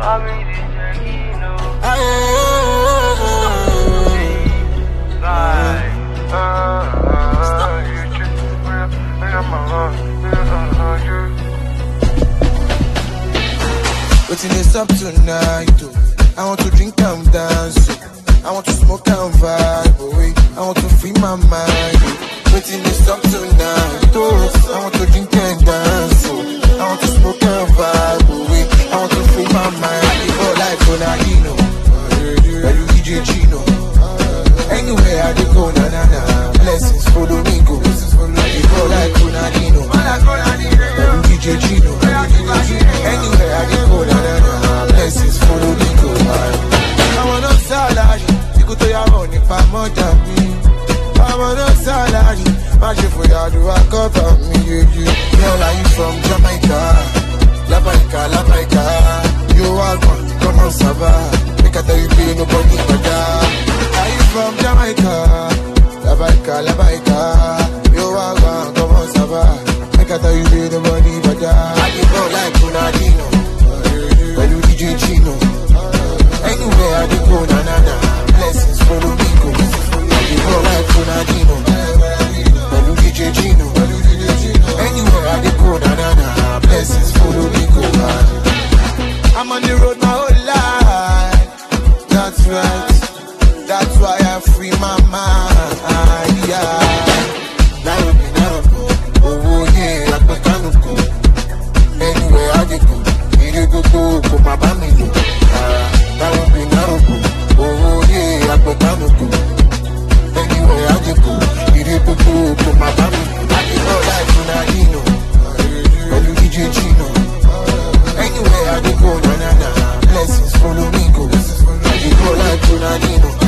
Waiting is up tonight, oh. I want to drink and dance, oh. I want to smoke and vibe, oh, wait. I want to free my mind, oh. Waiting is up tonight, oh. I want to drink and dance, oh. I want to smoke and vibe, oh, wait. I want to free my mind. I live all life on a Dino, DJ Chino. Anywhere I go, na na na. Blessings follow me, go. I live all life on a Dino, DJ Chino. Anywhere I go, na na na. Blessings follow me, go. I want no salary. You go to your own if I'm more than me. I want no salary. Magic for you, do I cover me? Girl, are you from Jamaica? La Jamaica. You are one, come on, Saba. Make I tell you, be nobody but that. Are you from Jamaica? La Jamaica. You are one, come on, Saba. Make I tell you, be nobody but that. I give all like Ronaldinho. When you DJ Chino. Anywhere I go, na na na. Blessings follow me, go. I give all like Ronaldinho. When you DJ Chino. Anywhere I go, na na na. Blessings follow me, go. I'm on the road my whole life. That's right. That's why I free my mind. Yeah. Oh yeah, like my Kanuko. Anywhere I go, you go to my family. That would be Naruko. Oh yeah, like my Kanuko. Anywhere I go, you go to my family. I give all life to Nadino. When you DJ Chino. Anywhere I go, na na na. Blessings follow me, go. I give all life to Nadino.